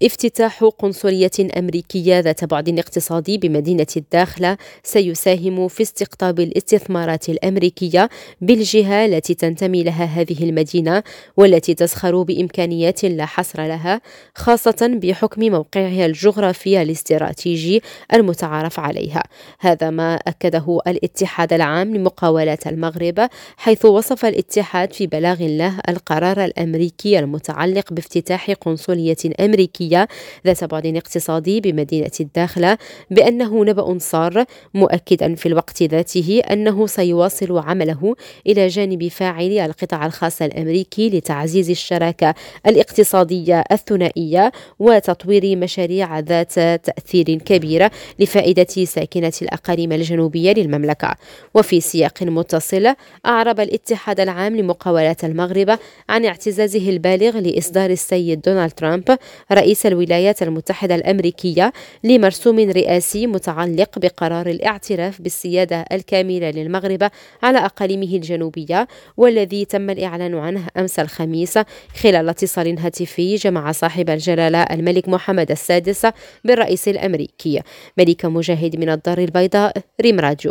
افتتاح قنصلية أمريكية ذات بعد اقتصادي بمدينة الداخلة سيساهم في استقطاب الاستثمارات الأمريكية بالجهة التي تنتمي لها هذه المدينة، والتي تزخر بإمكانيات لا حصر لها، خاصة بحكم موقعها الجغرافي الاستراتيجي المتعارف عليها. هذا ما أكده الاتحاد العام لمقاولات المغرب، حيث وصف الاتحاد في بلاغ له القرار الأمريكي المتعلق بافتتاح قنصلية أمريكية ذات بعد اقتصادي بمدينة الداخلة بأنه نبأ سار، مؤكدا في الوقت ذاته أنه سيواصل عمله إلى جانب فاعلي القطاع الخاص الأمريكي لتعزيز الشراكة الاقتصادية الثنائية وتطوير مشاريع ذات تأثير كبير لفائدة ساكنة الأقاليم الجنوبية للمملكة. وفي سياق متصل، أعرب الاتحاد العام لمقاولات المغرب عن اعتزازه البالغ لإصدار السيد دونالد ترامب رئيس الولايات المتحدة الأمريكية لمرسوم رئاسي متعلق بقرار الاعتراف بالسيادة الكاملة للمغرب على أقاليمه الجنوبية، والذي تم الإعلان عنه أمس الخميس خلال اتصال هاتفي جمع صاحب الجلالة الملك محمد السادس بالرئيس الأمريكي. ملكة مجاهد من الدار البيضاء، ريم راديو.